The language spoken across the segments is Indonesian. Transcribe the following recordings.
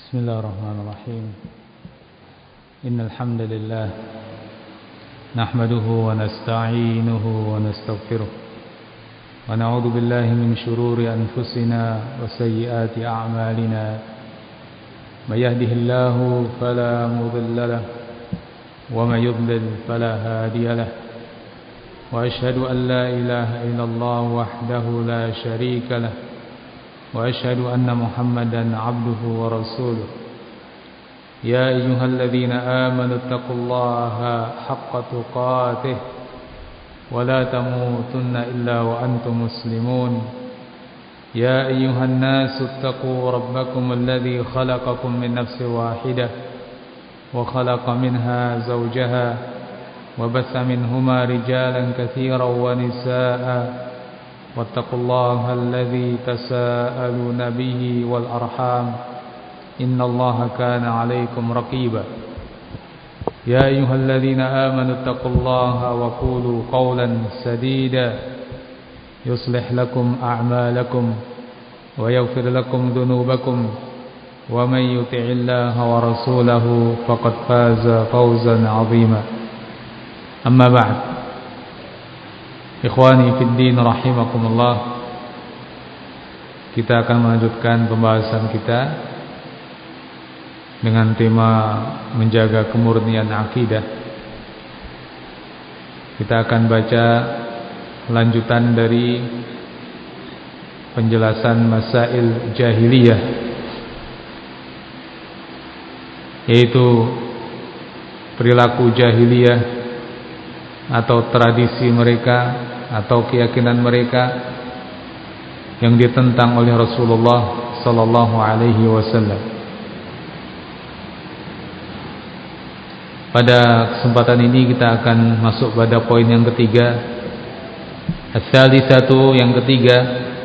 بسم الله الرحمن الرحيم إن الحمد لله نحمده ونستعينه ونستغفره ونعوذ بالله من شرور أنفسنا وسيئات أعمالنا من يهده الله فلا مضل له ومن يضلل فلا هادي له وأشهد أن لا إله إلا الله وحده لا شريك له وأشهد أن محمدا عبده ورسوله يا أيها الذين آمنوا اتقوا الله حق تقاته ولا تموتن إلا وأنتم مسلمون يا أيها الناس اتقوا ربكم الذي خلقكم من نفس واحدة وخلق منها زوجها وبث منهما رجالا كثيرا ونساء واتقوا الله الذي تساءلون به والأرحام إن الله كان عليكم رقيبا يا أيها الذين آمنوا اتقوا الله وقولوا قولا سديدا يصلح لكم أعمالكم ويغفر لكم ذنوبكم ومن يطع الله ورسوله فقد فاز فوزا عظيما أما بعد Ikhwani fiddin rahimakumullah, kita akan melanjutkan pembahasan kita dengan tema menjaga kemurnian akidah. Kita akan baca lanjutan dari penjelasan masail jahiliyah, yaitu perilaku jahiliyah atau tradisi mereka atau keyakinan mereka yang ditentang oleh Rasulullah sallallahu alaihi wasallam. Pada kesempatan ini kita akan masuk pada poin yang ketiga. Ats-tsalisatu, yang ketiga,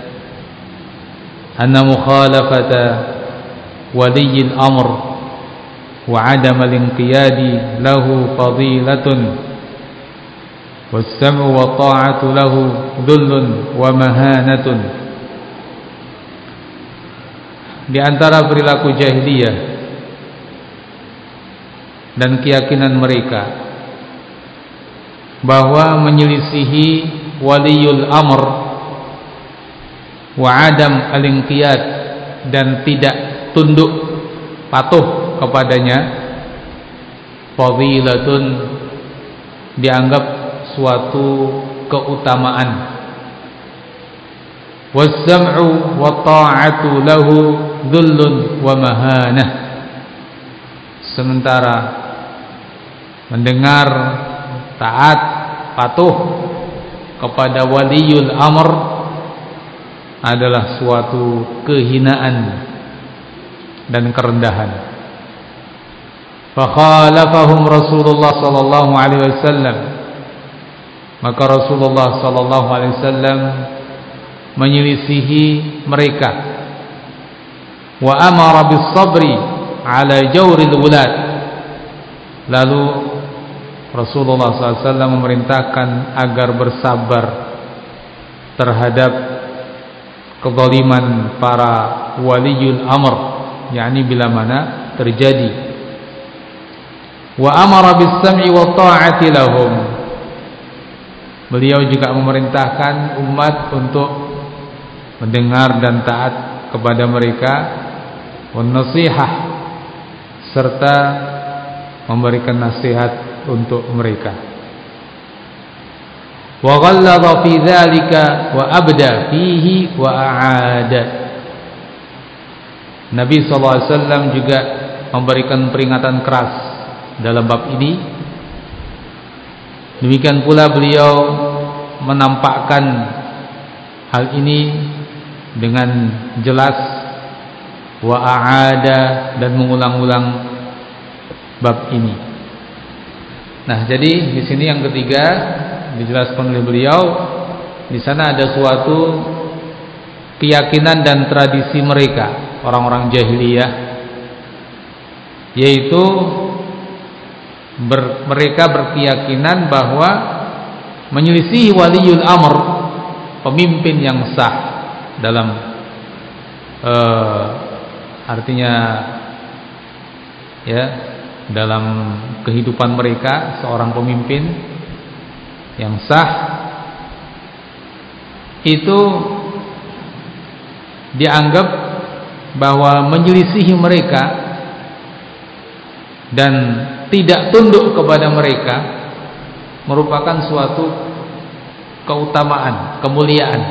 anna mukhalafata waliyil amr wa 'adam al-inqiyadi lahu fadilatun was-sam'u wa ta'atu lahu dhullun wa mahanatun. Di antara perilaku jahiliyah dan keyakinan mereka bahwa menyelisihi waliyul amr wa adam al-inqiyad dan tidak tunduk patuh kepadanya, fadilatun, dianggap suatu keutamaan. Was-sam'u wa ta'atu lahu dhullun wa mahanah. Sementara mendengar, taat, patuh kepada waliyul amr adalah suatu kehinaan dan kerendahan. Fa khalafahum Rasulullah sallallahu alaihi wasallam, maka Rasulullah sallallahu alaihi wasallam menyelisihi mereka. Wa amara bis sabri ala jawril wulad, lalu Rasulullah sallallahu alaihi wasallam memerintahkan agar bersabar terhadap kezaliman para waliyul amr, yakni bila mana terjadi. Wa amara bis sam'i wa ta'ati lahum, beliau juga memerintahkan umat untuk mendengar dan taat kepada mereka, wan nasihah, serta memberikan nasihat untuk mereka. Wa ghalladha fi dzalika wa abda fihi wa a'ada. Nabi sallallahu alaihi wasallam juga memberikan peringatan keras dalam bab ini. Demikian pula beliau menampakkan hal ini dengan jelas, wa a'ada, dan mengulang-ulang bab ini. Nah, jadi di sini yang ketiga dijelaskan oleh beliau, di sana ada suatu keyakinan dan tradisi mereka, orang-orang jahiliyah, yaitu mereka berkeyakinan bahwa menyelisihi waliyul amr, pemimpin yang sah dalam artinya ya, dalam kehidupan mereka. Seorang pemimpin yang sah itu dianggap bahwa menyelisihi mereka dan tidak tunduk kepada mereka merupakan suatu keutamaan, kemuliaan.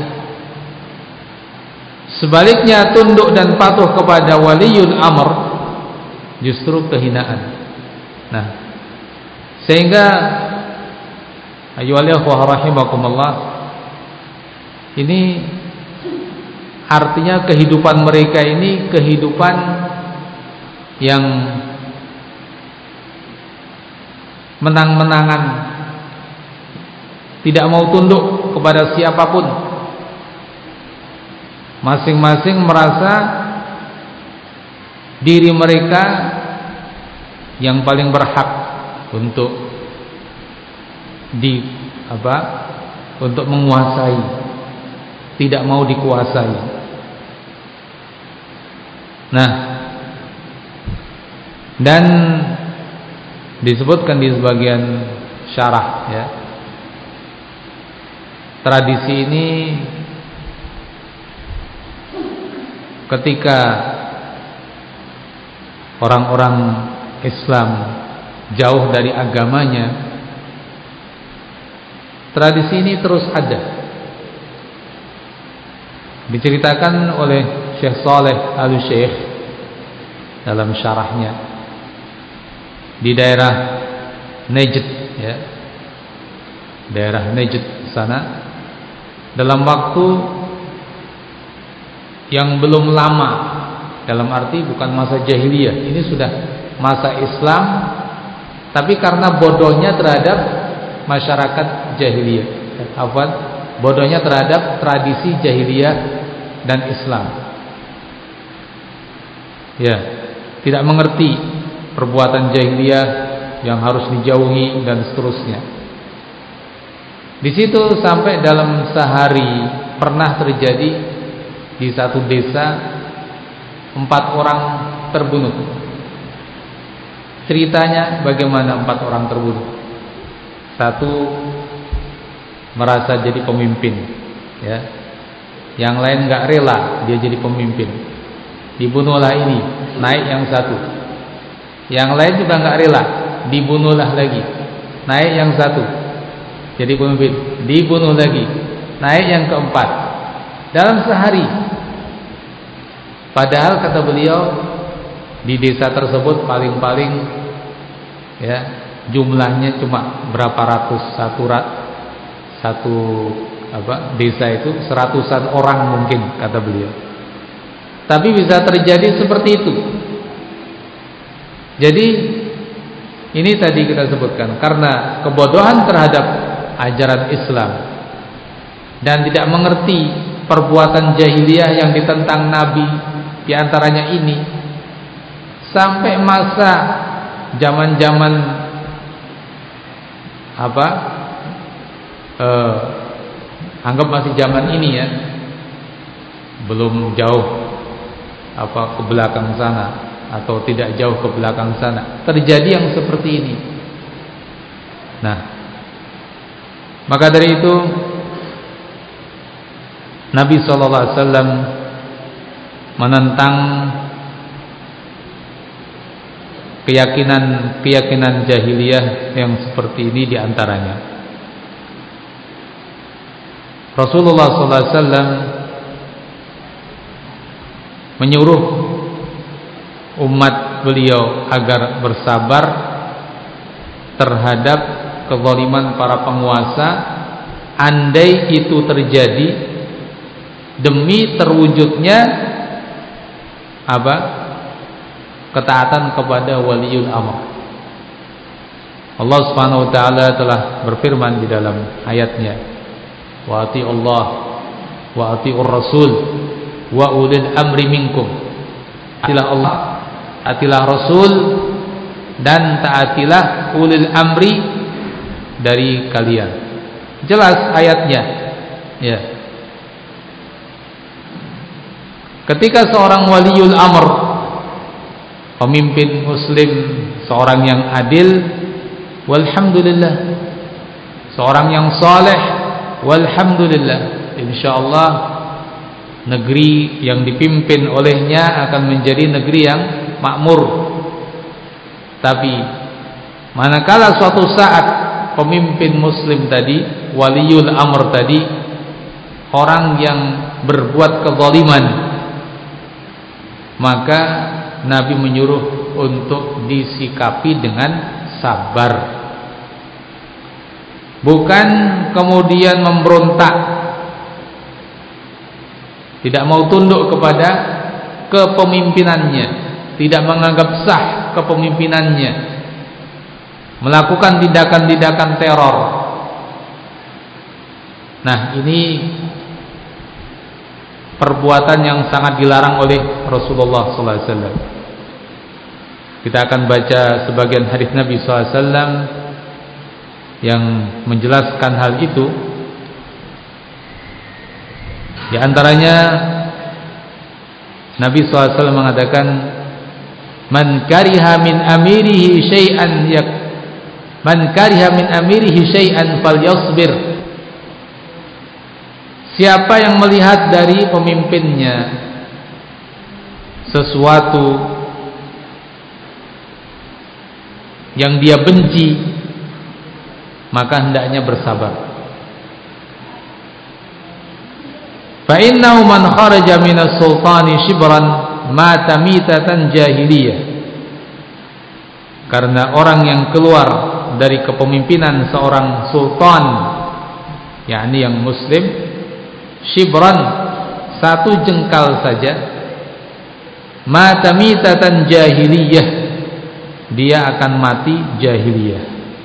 Sebaliknya, tunduk dan patuh kepada waliyul amr justru kehinaan. Nah, sehingga ayyuhal ikhwah rahimakumullah, ini artinya kehidupan mereka ini kehidupan yang menang-menangan, tidak mau tunduk kepada siapapun. Masing-masing merasa diri mereka yang paling berhak untuk untuk menguasai, tidak mau dikuasai. Nah, dan disebutkan di sebagian syarah, ya, tradisi ini ketika orang-orang Islam jauh dari agamanya, tradisi ini terus ada. Diceritakan oleh Syekh Saleh Al-Syekh dalam syarahnya di daerah Najd, ya, daerah Najd sana, dalam waktu yang belum lama, dalam arti bukan masa jahiliyah, ini sudah masa Islam, tapi karena bodohnya terhadap masyarakat jahiliyah, bodohnya terhadap tradisi jahiliyah dan Islam, ya, tidak mengerti perbuatan jahiliyah yang harus dijauhi dan seterusnya. Di situ sampai dalam sehari pernah terjadi di satu desa 4 orang terbunuh. Ceritanya bagaimana 4 orang terbunuh? Satu merasa jadi pemimpin, ya. Yang lain nggak rela dia jadi pemimpin. Dibunuhlah ini, naik yang satu. Yang lain juga nggak rela, dibunuhlah lagi. Naik yang satu, jadi pemimpin. Dibunuh lagi, naik yang keempat. Dalam sehari. Padahal kata beliau di desa tersebut paling-paling, ya, jumlahnya cuma berapa ratus, satu desa itu 100-an orang mungkin kata beliau. Tapi bisa terjadi seperti itu. Jadi ini tadi kita sebutkan karena kebodohan terhadap ajaran Islam dan tidak mengerti perbuatan jahiliyah yang ditentang Nabi, di antaranya ini, sampai masa zaman-zaman anggap masih zaman ini, ya, belum jauh ke belakang sana atau tidak jauh ke belakang sana terjadi yang seperti ini. Nah, maka dari itu Nabi SAW menentang keyakinan jahiliyah yang seperti ini. Diantaranya Rasulullah SAW menyuruh umat beliau agar bersabar terhadap kezaliman para penguasa, andai itu terjadi demi terwujudnya ketaatan kepada waliul amr. Allah Subhanahu wa taala telah berfirman di dalam ayatnya, wa atiullah wa atiur rasul wa ulil amri minkum. Atilah Allah, atilah Rasul, dan taatilah ulil amri dari kalian. Jelas ayatnya, ya. Ketika seorang waliul amr pemimpin muslim seorang yang adil, walhamdulillah. Seorang yang saleh, walhamdulillah. Insyaallah negeri yang dipimpin olehnya akan menjadi negeri yang makmur. Tapi manakala suatu saat pemimpin muslim tadi, waliul amr tadi, orang yang berbuat kezaliman, maka Nabi menyuruh untuk disikapi dengan sabar, bukan kemudian memberontak, tidak mau tunduk kepada kepemimpinannya, tidak menganggap sah kepemimpinannya, melakukan tindakan-tindakan teror. Nah, ini perbuatan yang sangat dilarang oleh Rasulullah SAW. Kita akan baca sebagian hadis Nabi SAW yang menjelaskan hal itu. Di antaranya Nabi SAW mengatakan, "Man kariha min amirihi syai'an man kariha min amirihi syai'an falyasbir." Siapa yang melihat dari pemimpinnya sesuatu yang dia benci, maka hendaknya bersabar. Fa innahu man kharaja minas sultani shibran mata mitatan jahiliyah. Karena orang yang keluar dari kepemimpinan seorang sultan, yakni yang muslim, shibran, satu jengkal saja, mata mitatan jahiliyah, dia akan mati jahiliyah.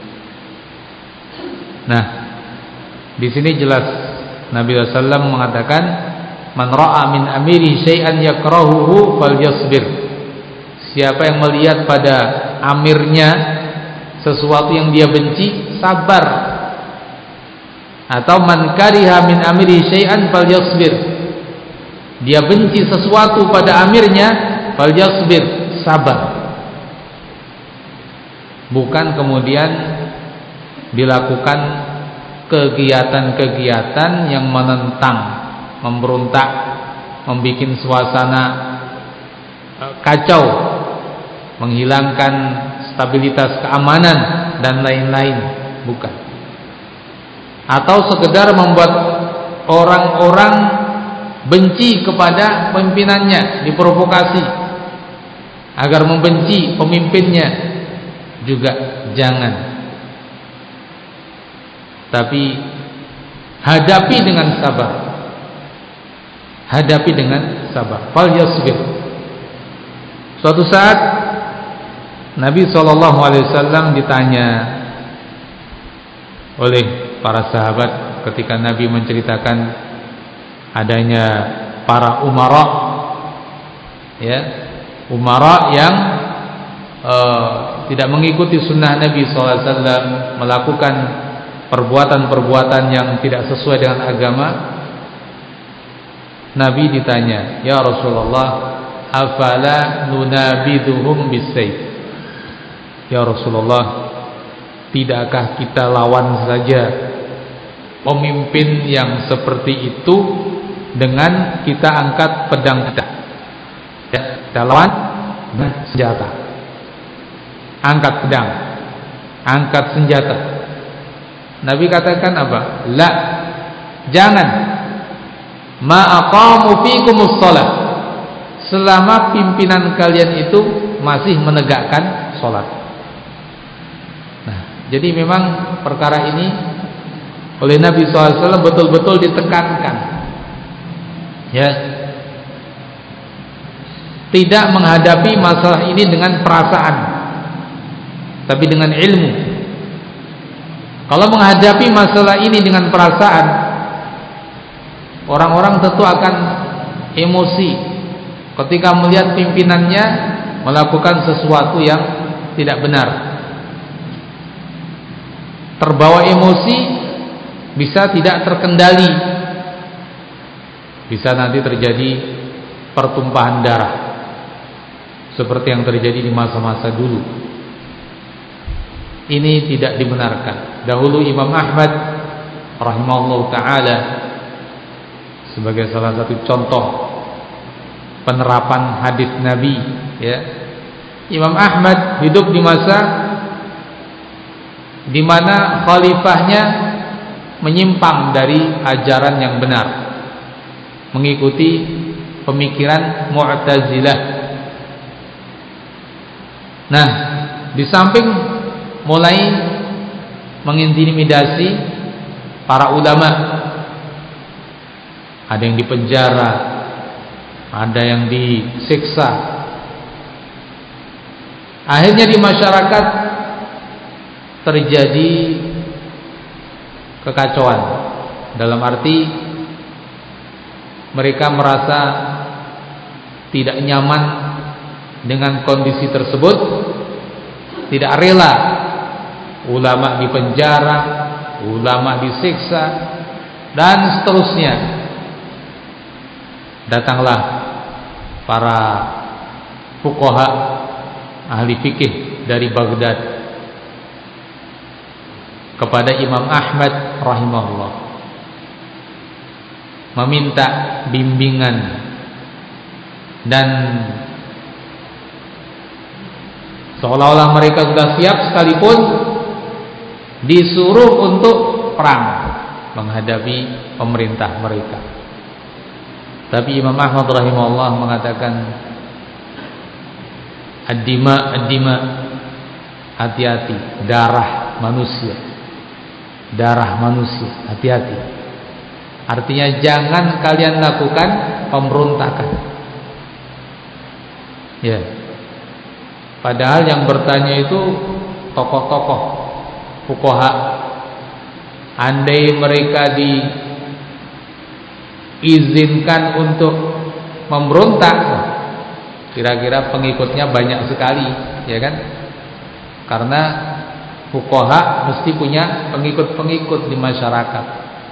Nah, di sini jelas Nabi SAW mengatakan, man ra'a min amiri syai'an yakrahuhu falyasbir. Siapa yang melihat pada amirnya sesuatu yang dia benci, sabar. Atau man kariha min amiri syai'an falyasbir. Dia benci sesuatu pada amirnya, falyasbir, sabar. Bukan kemudian dilakukan kegiatan-kegiatan yang menentang, memberontak, membuat suasana kacau, menghilangkan stabilitas keamanan dan lain-lain, bukan. Atau sekedar membuat orang-orang benci kepada pemimpinannya, diprovokasi agar membenci pemimpinnya, juga jangan. Tapi hadapi dengan sabar. Hadapi dengan sabar. Fal yasbir. Suatu saat Nabi SAW ditanya oleh para sahabat ketika Nabi menceritakan adanya para umara, ya, umara yang tidak mengikuti sunnah Nabi SAW, melakukan perbuatan-perbuatan yang tidak sesuai dengan agama. Nabi ditanya, "Ya Rasulullah, afala nunabiduhum bisayf?" Ya Rasulullah, tidakkah kita lawan saja pemimpin yang seperti itu dengan kita angkat pedang kita? Ya, kita lawan dengan senjata. Angkat pedang, angkat senjata. Nabi katakan apa? La, jangan. Ma aqamu fikumus shalah, selama pimpinan kalian itu masih menegakkan salat. Nah, jadi memang perkara ini oleh Nabi SAW betul-betul ditekankan, ya, tidak menghadapi masalah ini dengan perasaan, tapi dengan ilmu. Kalau menghadapi masalah ini dengan perasaan, orang-orang tentu akan emosi ketika melihat pimpinannya melakukan sesuatu yang tidak benar. Terbawa emosi, bisa tidak terkendali, bisa nanti terjadi pertumpahan darah. seperti yang terjadi di masa-masa dulu. Ini tidak dibenarkan. Dahulu Imam Ahmad rahimahullah ta'ala sebagai salah satu contoh penerapan hadis Nabi, ya. Imam Ahmad hidup di masa di mana khalifahnya menyimpang dari ajaran yang benar, mengikuti pemikiran Mu'tazilah. Nah, di samping mulai mengintimidasi para ulama, ada yang dipenjara, ada yang disiksa. Akhirnya di masyarakat terjadi kekacauan, dalam arti mereka merasa tidak nyaman dengan kondisi tersebut, tidak rela ulama dipenjara, ulama disiksa, dan seterusnya. Datanglah para fuqaha, ahli fikih dari Baghdad kepada Imam Ahmad rahimahullah, meminta bimbingan dan seolah-olah mereka sudah siap, sekalipun disuruh untuk perang menghadapi pemerintah mereka. Tapi Imam Ahmad rahimahullah mengatakan, ad-dima, hati-hati, darah manusia, hati-hati. Artinya jangan kalian lakukan pemberontakan. Ya. Padahal yang bertanya itu tokoh-tokoh fuqaha. Andai mereka diizinkan untuk memberontak, kira-kira pengikutnya banyak sekali, ya kan? Karena fuqaha mesti punya pengikut-pengikut di masyarakat.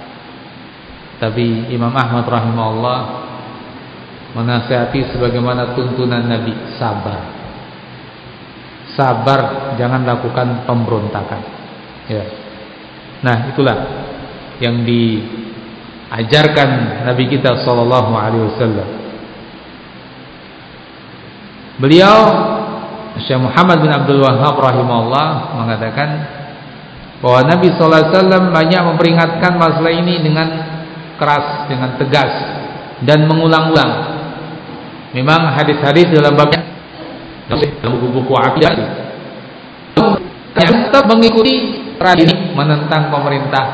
Tapi Imam Ahmad rahimahullah menasihati sebagaimana tuntunan Nabi, sabar, jangan lakukan pemberontakan, ya. Nah, itulah yang diajarkan Nabi kita sallallahu alaihi wasallam. Beliau Syekh Muhammad bin Abdul Wahhab rahimahullah mengatakan bahwa Nabi sallallahu alaihi wasallam banyak memperingatkan masalah ini dengan keras, dengan tegas, dan mengulang-ulang. Memang hadis-hadis dalam babnya, dalam buku-buku akidah, tetap mengikuti tradisi menentang pemerintah.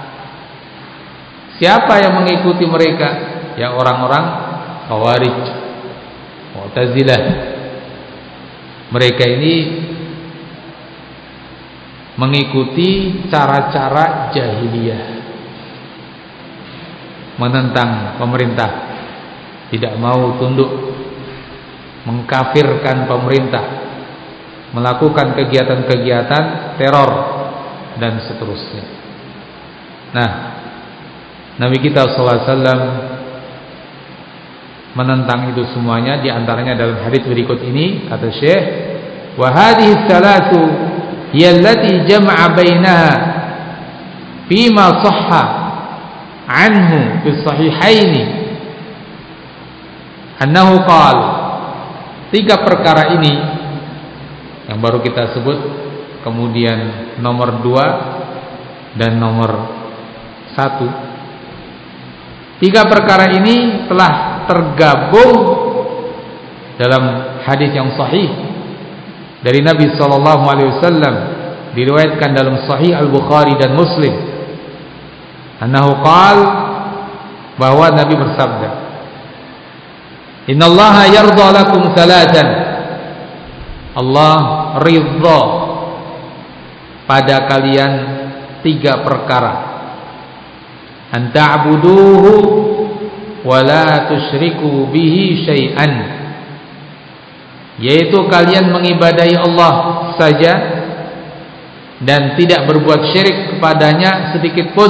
Siapa yang mengikuti mereka? Ya orang-orang Khawarij, Mu'tazilah. Mereka ini mengikuti cara-cara jahiliyah, menentang pemerintah, tidak mau tunduk, mengkafirkan pemerintah, melakukan kegiatan-kegiatan teror, dan seterusnya. Nah, Nabi kita SAW menentang itu semuanya. Di antaranya dalam hadis berikut ini, kata Syekh, wa hadhihi thalathu hiya allati jama'a bainaha fima sahha anhu fi sahihaini annahu qala. Tiga perkara ini yang baru kita sebut, kemudian nomor 2 dan nomor 1. Tiga perkara ini telah tergabung dalam hadis yang sahih dari Nabi sallallahu alaihi wasallam, diriwayatkan dalam Sahih Al-Bukhari dan Muslim. Annahu qala, bahwa Nabi bersabda, innallaha yarda lakum thalathan, Allah ridha pada kalian 3 perkara. An ta'buduhu wa la tusyriku bihi syai'an, yaitu kalian mengibadahi Allah saja dan tidak berbuat syirik kepadanya sedikit pun.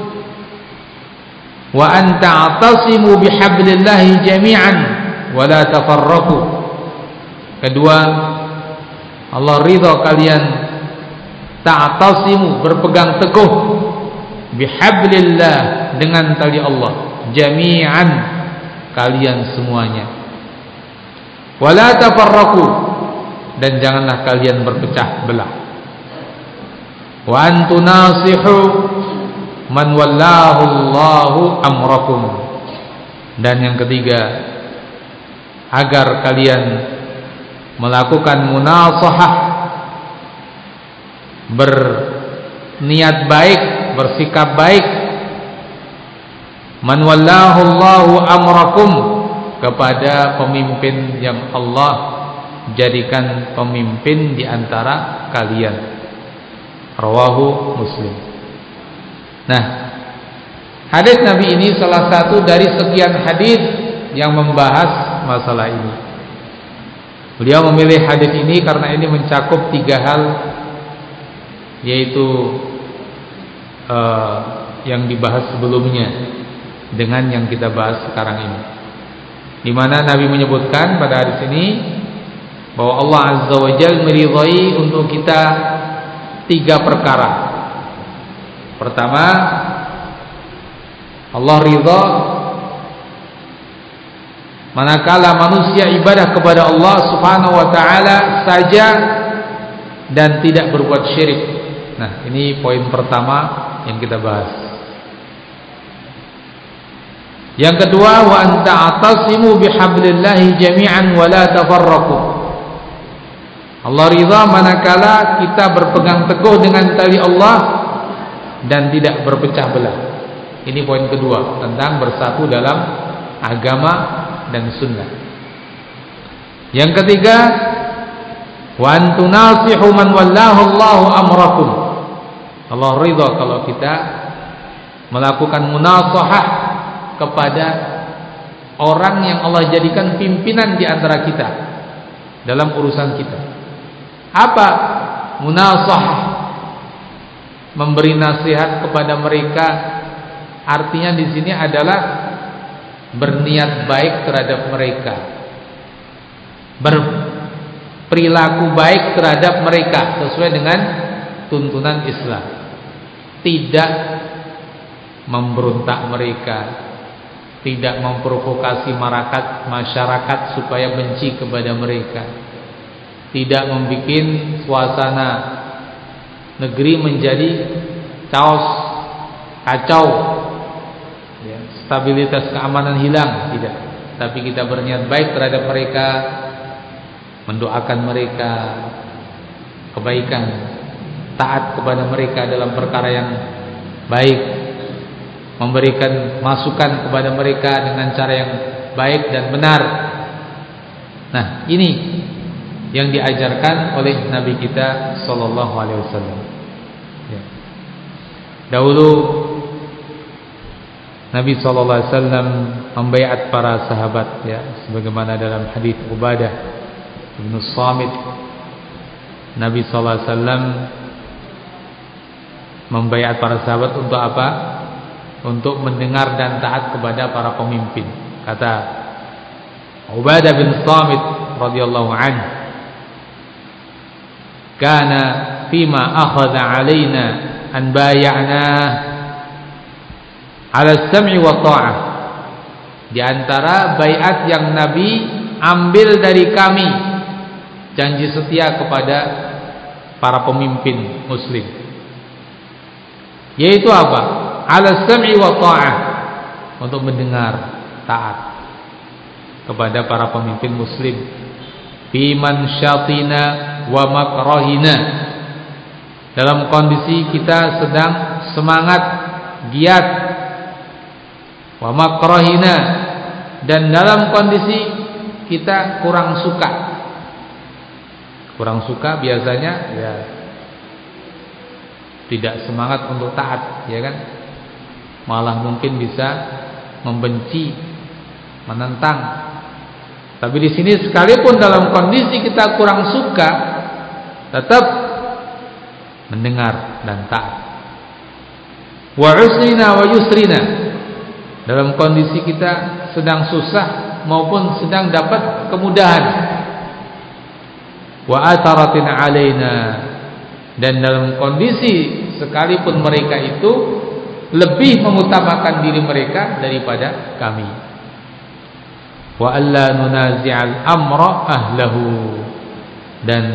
Wa an ta'tasimu bihablillahi jami'an wa la tafarraqu, Kedua, Allah ridha kalian ta'tasimu, berpegang teguh, bihablillah, dengan tali Allah, jami'an, kalian semuanya. Wala tafarraqu, dan janganlah kalian berpecah belah. Wa antunasihu man wallahu Allahu amrakum, dan yang ketiga, agar kalian melakukan munasahah, berniat baik, bersikap baik, man wallahu Allahu amrakum, kepada pemimpin yang Allah jadikan pemimpin di antara kalian. Rawahu Muslim. Nah, hadis Nabi ini salah satu dari sekian hadis yang membahas masalah ini. Beliau memilih hadis ini karena ini mencakup 3 hal, yaitu yang dibahas sebelumnya dengan yang kita bahas sekarang ini, di mana Nabi menyebutkan pada hadis ini bahwa Allah Azza wa Jalla meridhai untuk kita 3 perkara. Pertama, Allah ridha manakala manusia ibadah kepada Allah Subhanahu wa taala saja dan tidak berbuat syirik. Nah, ini poin pertama yang kita bahas. Yang kedua, wa anta atasimu bihablillahi jami'an wa la tafarraqu. Allah ridha manakala kita berpegang teguh dengan tali Allah dan tidak berpecah belah. Ini poin kedua tentang bersatu dalam agama dan sunnah. Yang ketiga, wa antunasihu man wallahu Allahu amrakum. Allah ridha kalau kita melakukan munasahah kepada orang yang Allah jadikan pimpinan di antara kita dalam urusan kita. Apa munasahah? Memberi nasihat kepada mereka, artinya di sini adalah berniat baik terhadap mereka, berperilaku baik terhadap mereka sesuai dengan tuntunan Islam, tidak memberontak mereka, tidak memprovokasi masyarakat supaya benci kepada mereka, tidak membuat suasana negeri menjadi chaos, kacau, ya, stabilitas keamanan hilang, tidak. Tapi kita berniat baik terhadap mereka, mendoakan mereka kebaikan, taat kepada mereka dalam perkara yang baik, memberikan masukan kepada mereka dengan cara yang baik dan benar. Nah, ini yang diajarkan oleh Nabi kita sallallahu alaihi wasallam. Ya. Dahulu Nabi sallallahu alaihi wasallam membaiat para sahabat, ya, sebagaimana dalam hadis Ubadah bin Samit. Nabi sallallahu alaihi wasallam membaiat para sahabat untuk apa? Untuk mendengar dan taat kepada para pemimpin. Kata Ubadah bin Samit radhiyallahu anhu, kana fima akhadha alaina an bay'ana ala sam'i wa ta'ah. Di antara baiat yang Nabi ambil dari kami, janji setia kepada para pemimpin muslim, yaitu apa? Ala sam'i wa ta'ah, untuk mendengar, taat kepada para pemimpin muslim, biman syatina wa makrahina, dalam kondisi kita sedang semangat, giat, wa makrahina, dan dalam kondisi kita kurang suka. Kurang suka biasanya ya tidak semangat untuk taat, ya kan? Malah mungkin bisa membenci, menentang. Tapi di sini sekalipun dalam kondisi kita kurang suka, tetap mendengar dan taat. Wa usrina wa yusrina, dalam kondisi kita sedang susah maupun sedang dapat kemudahan, wa atharatin alaina, dan dalam kondisi sekalipun mereka itu lebih mengutamakan diri mereka daripada kami. Wa alla nunazi'al amra ahlahu, dan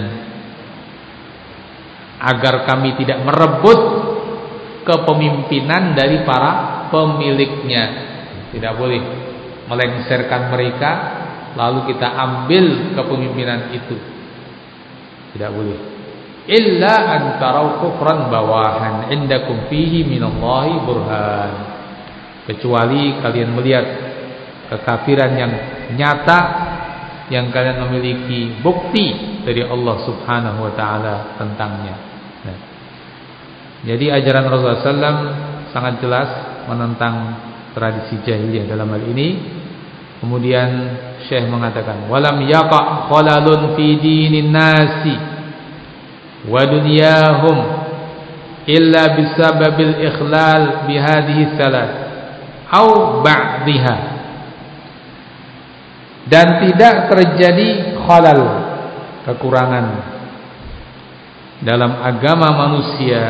agar kami tidak merebut kepemimpinan dari para pemiliknya. Tidak boleh melengsarkan mereka lalu kita ambil kepemimpinan itu. Tidak boleh. Illa an tarau kufran bawahan indakum fihi minallahi burhan, kecuali kalian melihat kekafiran yang nyata yang kalian memiliki bukti dari Allah Subhanahu wa taala tentangnya. Nah, jadi ajaran Rasulullah SAW sangat jelas menentang tradisi jahiliyah dalam hal ini. Kemudian Syekh mengatakan, walam yaqa khalalun fi dinin nasi wa dunyahum illa bisababil ikhlal bihadhihi thalath au ba'dihha. Dan tidak terjadi khalal, kekurangan dalam agama manusia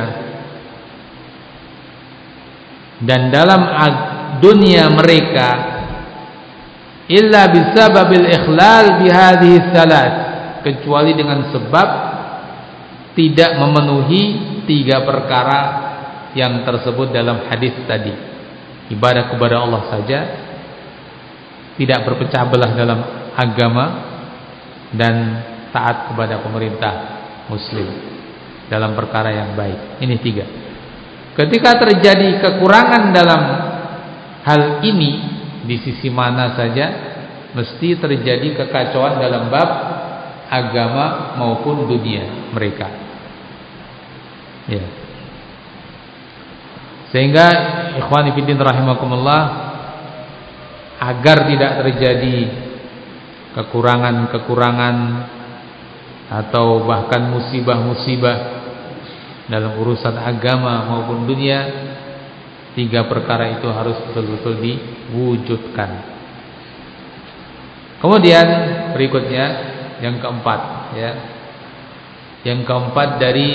dan dalam dunia mereka illa bisababil ikhlal bihadhihi thalath, kecuali dengan sebab tidak memenuhi 3 perkara yang tersebut dalam hadis tadi. Ibadah kepada Allah saja, tidak berpecah belah dalam agama, dan taat kepada pemerintah muslim dalam perkara yang baik. Ini 3. Ketika terjadi kekurangan dalam hal ini di sisi mana saja, mesti terjadi kekacauan dalam bab agama maupun dunia mereka. Ya. Sehingga ikhwani fillah rahimakumullah, agar tidak terjadi kekurangan-kekurangan atau bahkan musibah-musibah dalam urusan agama maupun dunia, 3 perkara itu harus betul-betul diwujudkan. Kemudian berikutnya yang keempat, ya. Yang keempat dari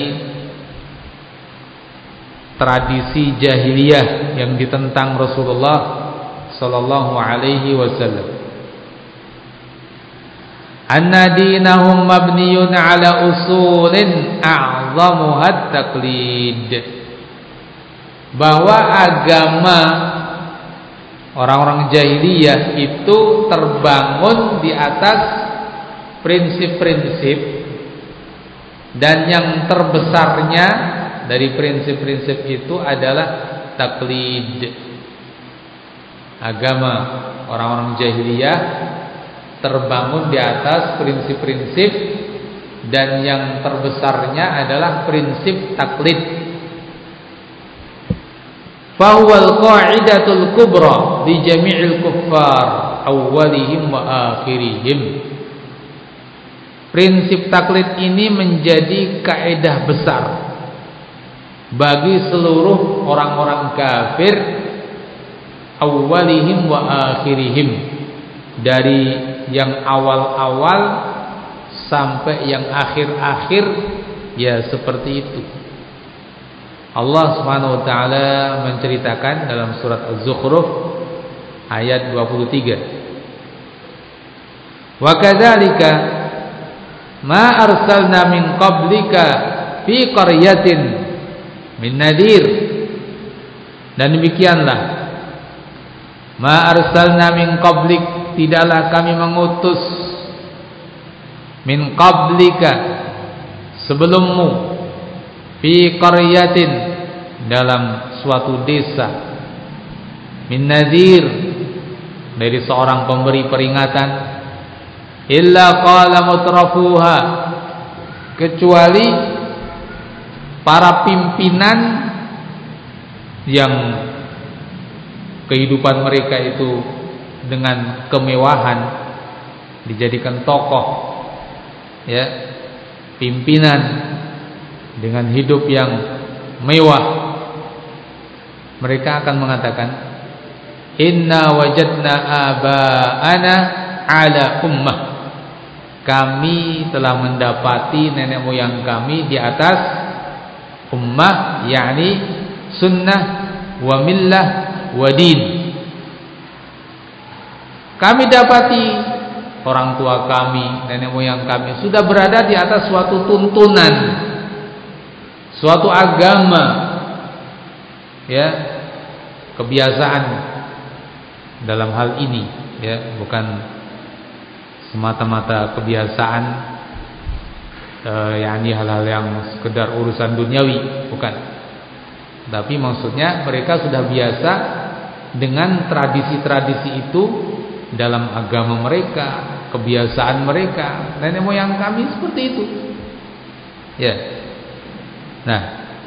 tradisi jahiliyah yang ditentang Rasulullah sallallahu alaihi wasallam, anna dinahum mabniyun ala usulin a'zamuha at-taqlid, bahwa agama orang-orang jahiliyah itu terbangun di atas prinsip-prinsip, dan yang terbesarnya dari prinsip-prinsip itu adalah taklid. Agama orang-orang jahiliyah terbangun di atas prinsip-prinsip, dan yang terbesarnya adalah prinsip taklid. Fahuwal qa'idatul kubra di jami'il kuffar awwalihim wa akhirihim. Prinsip taklid ini menjadi kaidah besar bagi seluruh orang-orang kafir, awwalihim wa akhirihim, dari yang awal-awal sampai yang akhir-akhir, ya seperti itu. Allah Subhanahu wa taala menceritakan dalam surat Az-Zukhruf ayat 23, wa kadzalika ma arsalna min qablika fi qaryatin min nadir, dan demikianlah ma arsalna min qablik, tidaklah kami mengutus min qablika, sebelummu, fi qaryatin, dalam suatu desa, min nadir, dari seorang pemberi peringatan, illa qala mutrafuha, kecuali para pimpinan yang kehidupan mereka itu dengan kemewahan, dijadikan tokoh, ya, pimpinan dengan hidup yang mewah, mereka akan mengatakan, inna wajadna aba'ana ala ummah, kami telah mendapati nenek moyang kami di atas ummah, yakni sunnah wa millah wa din. Kami dapati orang tua kami, nenek moyang kami sudah berada di atas suatu tuntunan, suatu agama, ya, kebiasaan dalam hal ini, ya, bukan semata-mata kebiasaan, yakni hal-hal yang sekedar urusan duniawi, bukan. Tapi maksudnya mereka sudah biasa dengan tradisi-tradisi itu dalam agama mereka, kebiasaan mereka. Nenek moyang kami seperti itu, ya. Nah,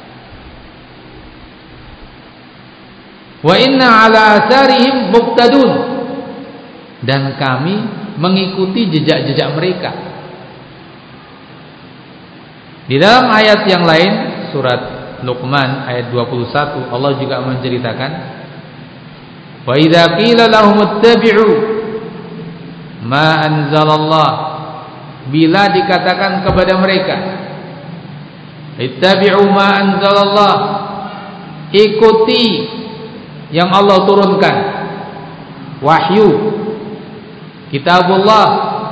wa inna ala atharihim muqtadun, dan kami mengikuti jejak-jejak mereka. Di dalam ayat yang lain, surat Luqman ayat 21, Allah juga menceritakan, wa idza qila lahum ittabi'u ma anzalallah, bila dikatakan kepada mereka, ittabi'u ma anzalallah, ikuti yang Allah turunkan, wahyu, kitabullah,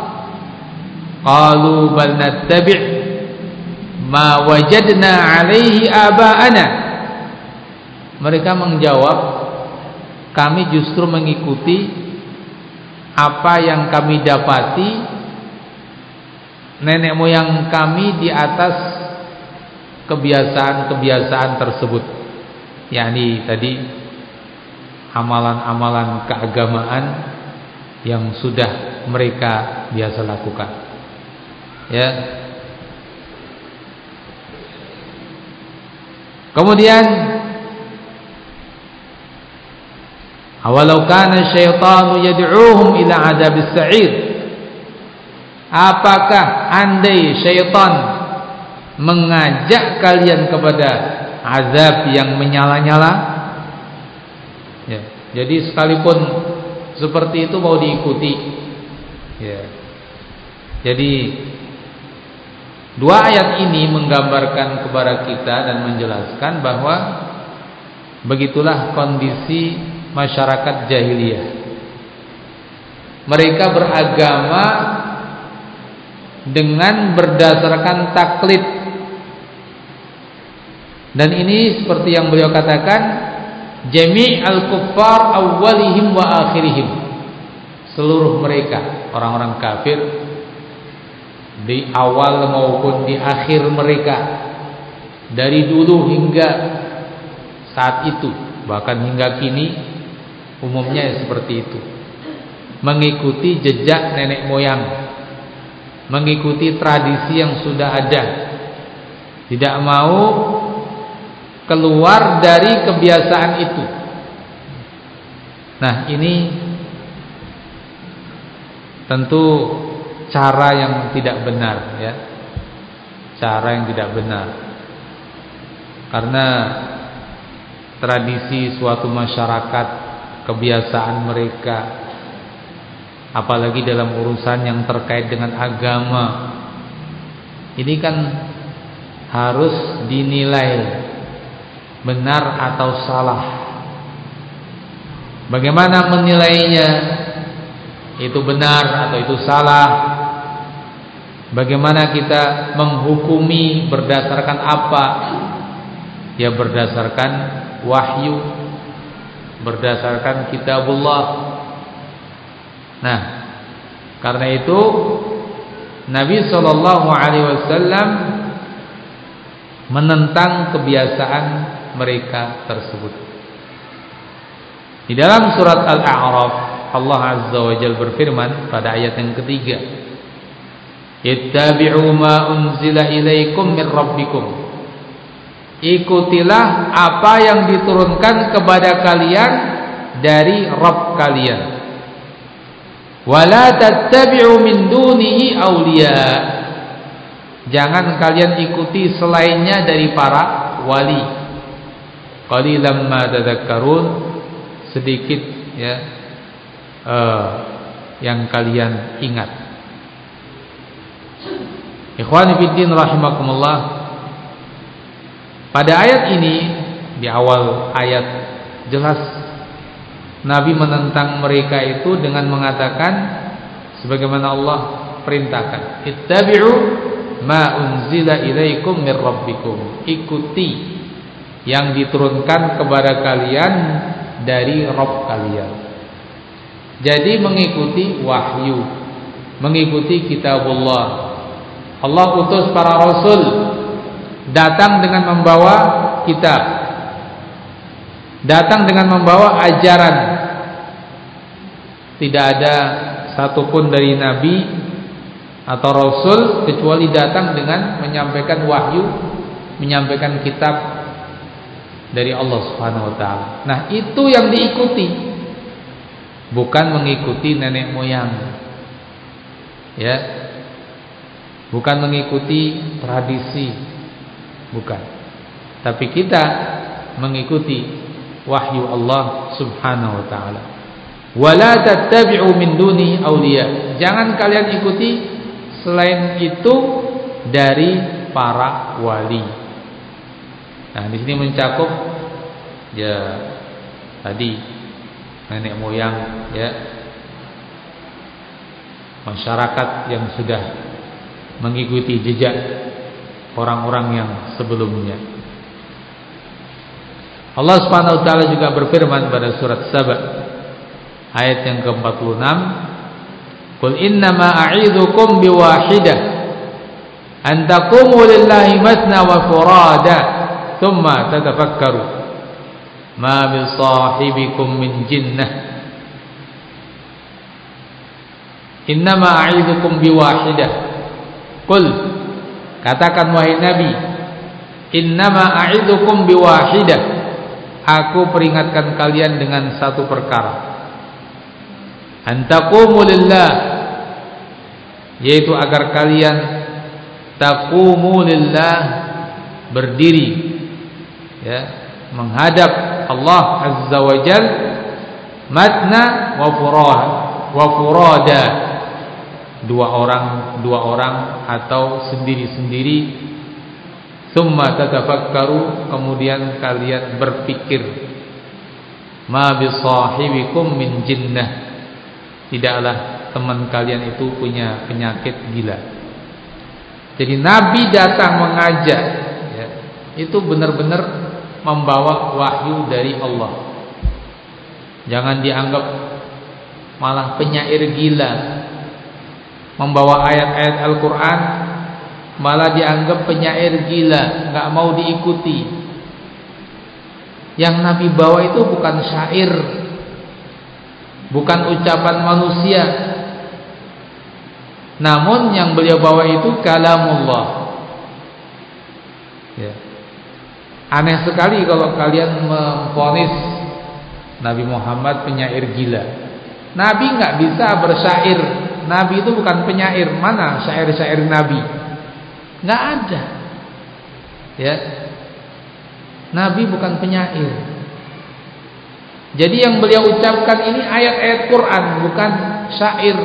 qalu bal nattabi' ma wajadna alaihi aba'ana, mereka menjawab, kami justru mengikuti apa yang kami dapati nenek moyang kami di atas kebiasaan-kebiasaan tersebut, yakni tadi amalan-amalan keagamaan yang sudah mereka biasa lakukan, ya. Kemudian, awalau kana syaitanu yad'uuhum ila adzabis sa'ir, apakah andai syaitan mengajak kalian kepada azab yang menyala-nyala, ya. Jadi sekalipun seperti itu mau diikuti, ya. Jadi dua ayat ini menggambarkan kepada kita dan menjelaskan bahwa begitulah kondisi masyarakat jahiliyah. Mereka beragama dengan berdasarkan taklid, dan ini seperti yang beliau katakan, jami' al-kuffar awwalihim wa akhirihim, seluruh mereka orang-orang kafir di awal maupun di akhir mereka, dari dulu hingga saat itu, bahkan hingga kini, umumnya seperti itu, mengikuti jejak nenek moyang, mengikuti tradisi yang sudah ada, tidak mau keluar dari kebiasaan itu. Nah, ini tentu cara yang tidak benar, ya, cara yang tidak benar, karena tradisi suatu masyarakat, kebiasaan mereka, apalagi dalam urusan yang terkait dengan agama, ini kan harus dinilai benar atau salah. Bagaimana menilainya itu benar atau itu salah? Bagaimana kita menghukumi, berdasarkan apa? Ya, berdasarkan wahyu, berdasarkan kitabullah. Nah, karena itu Nabi SAW menentang kebiasaan mereka tersebut. Di dalam surat Al-A'raf, Allah Azza wa Jalla berfirman pada ayat yang ketiga, ittabi'u ma unzila ilaikum min rabbikum, ikutilah apa yang diturunkan kepada kalian dari Rabb kalian, wala tattabi'u min dunihi awliya, jangan kalian ikuti selainnya dari para wali. Qalilan ma tadhakkarun, sedikit, ya, yang kalian ingat. Ikhwani fiddin rahimakumullah, pada ayat ini, di awal ayat jelas Nabi menentang mereka itu dengan mengatakan sebagaimana Allah perintahkan, ittabi'u ma unzila ilaikum mir rabbikum, ikuti yang diturunkan kepada kalian dari Rabb kalian. Jadi mengikuti wahyu, mengikuti kitabullah. Allah utus para rasul datang dengan membawa kitab, datang dengan membawa ajaran. Tidak ada satupun dari nabi atau rasul kecuali datang dengan menyampaikan wahyu, menyampaikan kitab dari Allah Subhanahu wa taala. Nah, itu yang diikuti, bukan mengikuti nenek moyang. Ya. Bukan mengikuti tradisi, bukan. Tapi kita mengikuti wahyu Allah Subhanahu wa taala. Wala tattabi'u min duni awliya. Jangan kalian ikuti selain itu dari para wali. Nah, di sini mencakup ya tadi nenek moyang, ya, masyarakat yang sudah mengikuti jejak orang-orang yang sebelumnya. Allah Subhanahu wa taala juga berfirman pada surat Saba ayat yang ke-46, "Qul innama a'idzukum biwahidah an taqumu lillahi masna wa furada thumma tatafakkaru ma bisahibikum min jinnah." Innama a'idzukum biwahidah. Qul, katakan wahai Nabi, innama a'idzukum biwahidah, aku peringatkan kalian dengan satu perkara, antaqumu lillah, yaitu agar kalian taqumu lillah, berdiri, ya, menghadap Allah Azza wa Jal, matna wa furada, dua orang atau sendiri-sendiri, summa tatafakkaru, kemudian kalian berpikir, ma bisahibikum min jinnah, tidaklah teman kalian itu punya penyakit gila. Jadi Nabi datang mengajak, ya, itu benar-benar membawa wahyu dari Allah. Jangan dianggap malah penyair gila, membawa ayat-ayat Al-Quran malah dianggap penyair gila, gak mau diikuti. Yang Nabi bawa itu bukan syair, bukan ucapan manusia, namun yang beliau bawa itu kalamullah, ya. Aneh sekali kalau kalian memvonis Nabi Muhammad penyair gila. Nabi gak bisa bersyair. Nabi itu bukan penyair. Mana syair-syair Nabi? Nggak ada, ya. Nabi bukan penyair. Jadi yang beliau ucapkan ini ayat-ayat Quran, bukan syair.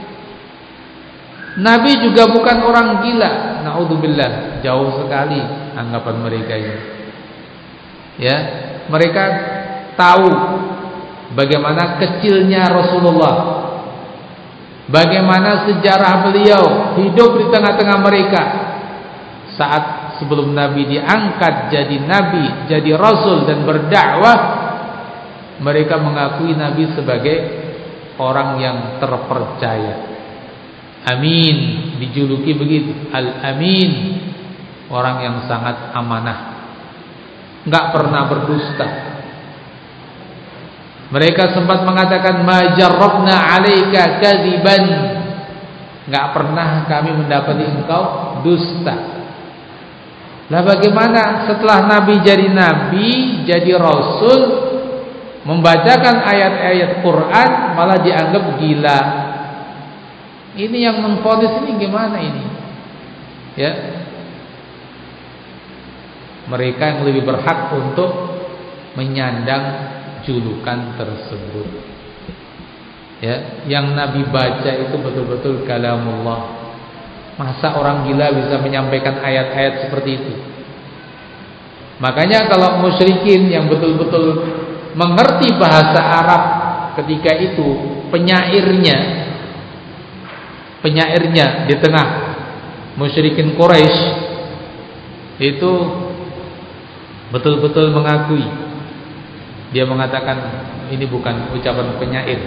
Nabi juga bukan orang gila. Naudzubillah, jauh sekali anggapan mereka ini. Ya, mereka tahu bagaimana kecilnya Rasulullah, bagaimana sejarah beliau hidup di tengah-tengah mereka saat sebelum Nabi diangkat jadi Nabi, jadi Rasul dan berdakwah. Mereka mengakui Nabi sebagai orang yang terpercaya. Amin, dijuluki begitu, Al-Amin, orang yang sangat amanah, nggak pernah berdusta. Mereka sempat mengatakan, ma jarrabna 'alaika kadziban, nggak pernah kami mendapati engkau dusta. Lah bagaimana setelah Nabi, jadi Rasul, membacakan ayat-ayat Quran malah dianggap gila? Ini yang mengvonis ini gimana ini? Ya, mereka yang lebih berhak untuk menyandang julukan tersebut. Ya, yang Nabi baca itu betul-betul kalamullah. Masa orang gila bisa menyampaikan ayat-ayat seperti itu? Makanya kalau musyrikin yang betul-betul mengerti bahasa Arab ketika itu, penyairnya di tengah musyrikin Quraisy itu betul-betul mengakui. Dia mengatakan ini bukan ucapan penyair,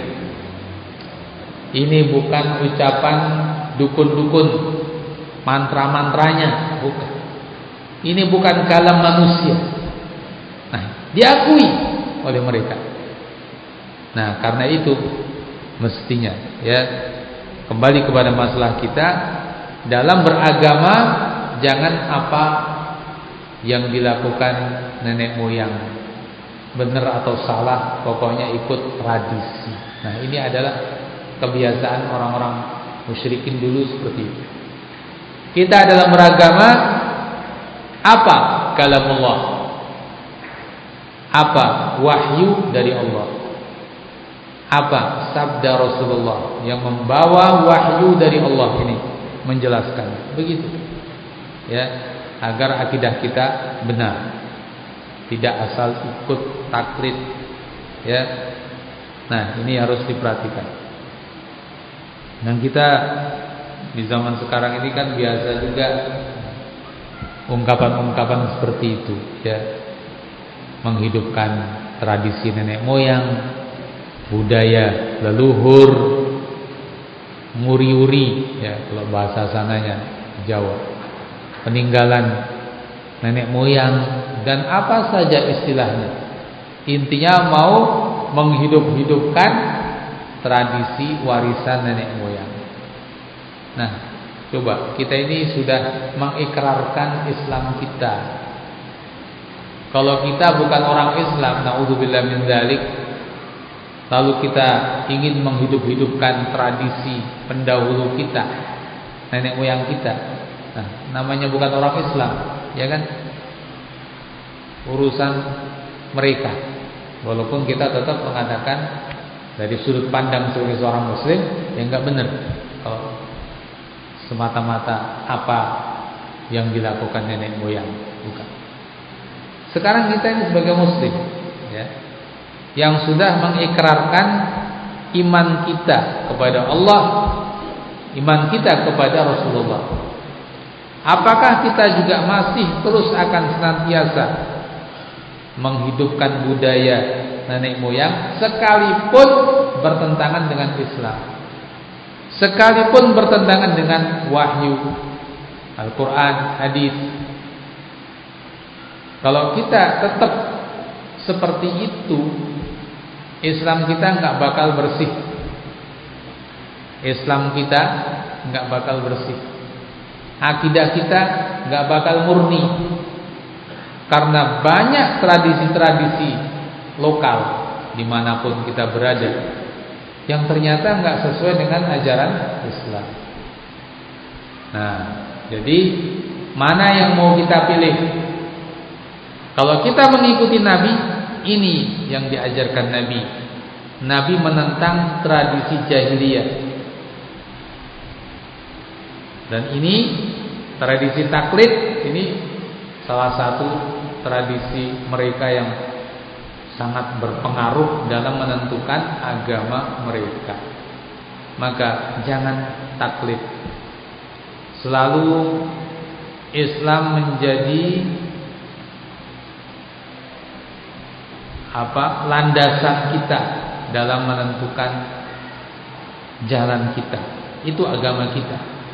ini bukan ucapan dukun-dukun, mantra-mantranya, bukan. Ini bukan kalam manusia. Nah, diakui oleh mereka. Nah, karena itu mestinya ya, kembali kepada masalah kita dalam beragama, jangan apa yang dilakukan nenek moyang, benar atau salah, pokoknya ikut tradisi. Nah, ini adalah kebiasaan orang-orang musyrikin dulu seperti itu. Kita dalam beragama, apa kalamullah, apa wahyu dari Allah, apa sabda Rasulullah yang membawa wahyu dari Allah ini menjelaskan, begitu ya, agar akidah kita benar, tidak asal ikut taklid ya. Nah, ini harus diperhatikan. Dan kita di zaman sekarang ini kan biasa juga ungkapan-ungkapan seperti itu ya, menghidupkan tradisi nenek moyang, budaya leluhur, nguri-uri ya kalau bahasa sananya Jawa, peninggalan nenek moyang dan apa saja istilahnya. Intinya mau menghidup-hidupkan tradisi warisan nenek moyang. Nah, coba kita ini sudah mengikrarkan Islam kita. Kalau kita bukan orang Islam, naudzubillah min dzalik, lalu kita ingin menghidup-hidupkan tradisi pendahulu kita, nenek moyang kita, nah, namanya bukan orang Islam, ya kan? Urusan mereka. Walaupun kita tetap mengatakan dari sudut pandang sebagai seorang Muslim, ya enggak benar kalau semata-mata apa yang dilakukan nenek moyang, bukan. Sekarang kita ini sebagai Muslim, ya, yang sudah mengikrarkan iman kita kepada Allah, iman kita kepada Rasulullah. Apakah kita juga masih terus akan senantiasa menghidupkan budaya nenek moyang sekalipun bertentangan dengan Islam, sekalipun bertentangan dengan wahyu Al-Quran, hadis? Kalau kita tetap seperti itu, Islam kita nggak bakal bersih. Islam kita nggak bakal bersih. Akidah kita nggak bakal murni. Karena banyak tradisi-tradisi lokal dimanapun kita berada yang ternyata nggak sesuai dengan ajaran Islam. Nah, jadi mana yang mau kita pilih? Kalau kita mengikuti Nabi, ini yang diajarkan Nabi. Nabi menentang tradisi jahiliyah. Dan ini tradisi taklid, ini salah satu tradisi mereka yang sangat berpengaruh dalam menentukan agama mereka. Maka jangan taklid. Selalu Islam menjadi landasan kita dalam menentukan jalan kita. Itu agama kita.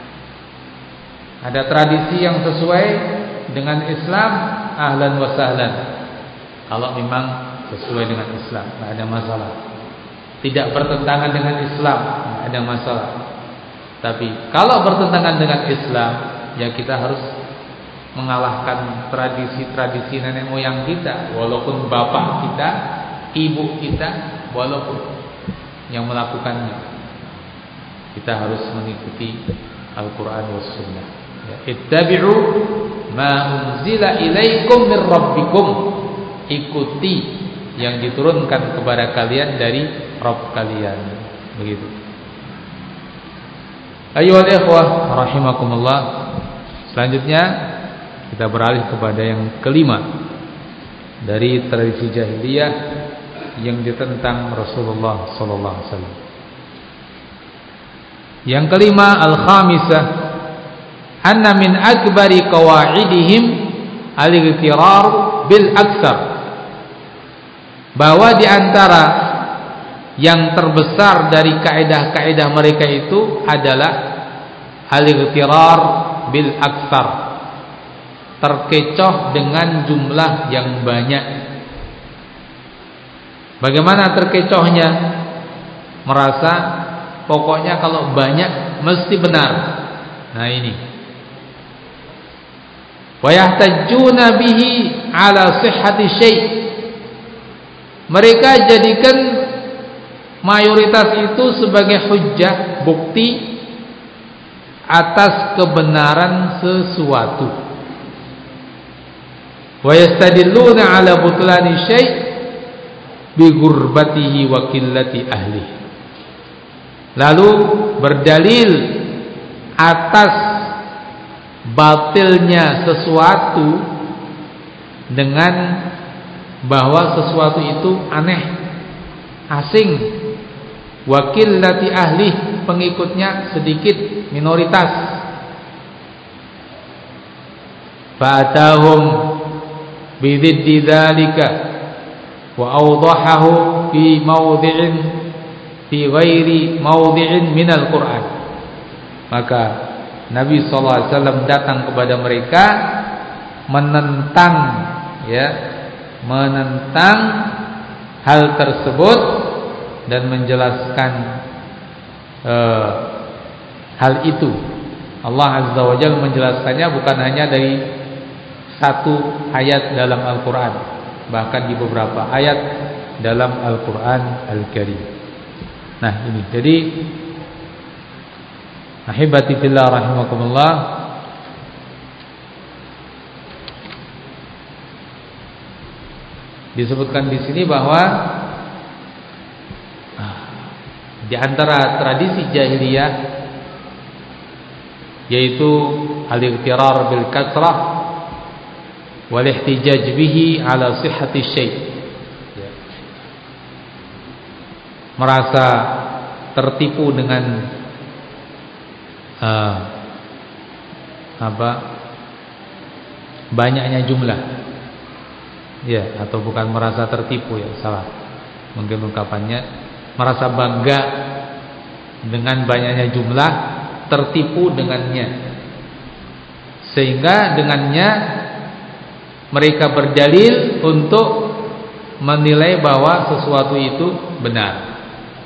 Ada tradisi yang sesuai dengan Islam, ahlan wa sahlan. Kalau memang sesuai dengan Islam, tidak ada masalah. Tidak bertentangan dengan Islam, tidak ada masalah. Tapi kalau bertentangan dengan Islam, ya kita harus mengalahkan tradisi-tradisi nenek moyang kita. Walaupun bapak kita, ibu kita, walaupun yang melakukannya, kita harus mengikuti Al-Quran was Sunnah. Ittabi'u ma unzila ilaikum mir rabbikum. Ikuti yang diturunkan kepada kalian dari Rabb kalian. Begitu. Ayyuhal ikhwah rahimakumullah. Selanjutnya kita beralih kepada yang kelima dari tradisi jahiliyah yang ditentang Rasulullah sallallahu alaihi wasallam. Yang kelima, al-khamisah, anna min akbari qawaidihim al-ightirar bil aktsar. Bahwa di antara yang terbesar dari kaidah-kaidah mereka itu adalah al-ightirar bil aktsar, terkecoh dengan jumlah yang banyak. Bagaimana terkecohnya? Merasa pokoknya kalau banyak mesti benar. Nah ini. Wa yahtajjuna bihi ala sihhati syai'. Mereka jadikan mayoritas itu sebagai hujjah, bukti atas kebenaran sesuatu. Wa yastadilluna ala butlani syai' bi ghurbatihi wa qillati ahli. Lalu berdalil atas batilnya sesuatu dengan bahwa sesuatu itu aneh, asing. Wa qillati ahli, pengikutnya sedikit, minoritas. Fa'atahum bididdi dzalika wa awdahahu fi mawdhi'in fi ghairi mawdhi'in minal Qur'an. Maka Nabi sallallahu alaihi wasallam datang kepada mereka menentang, ya, menentang hal tersebut dan menjelaskan hal itu. Allah Azza wa Jalla menjelaskannya bukan hanya dari satu ayat dalam Al-Quran, bahkan di beberapa ayat dalam Al-Quran Al-Karim. Nah ini, jadi ahibati fillah rahimakumullah, disebutkan di sini bahwa di antara tradisi jahiliyah yaitu al-ightirar bil kasrah wal ihtijaj bihi ala sihhati syai'. Merasa tertipu dengan banyaknya jumlah, ya, atau bukan merasa tertipu, ya, salah mungkin ungkapannya. Merasa bangga dengan banyaknya jumlah, tertipu dengannya, sehingga dengannya mereka berdalil untuk menilai bahwa sesuatu itu benar.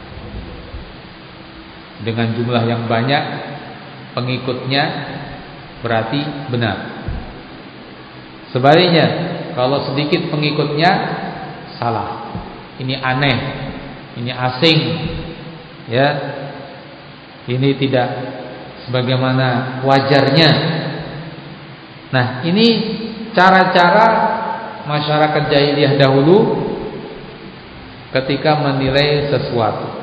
Dengan jumlah yang banyak pengikutnya berarti benar. Sebaliknya, kalau sedikit pengikutnya salah. Ini aneh, ini asing, ya, ini tidak sebagaimana wajarnya. Nah, ini cara-cara masyarakat jahiliyah dahulu ketika menilai sesuatu.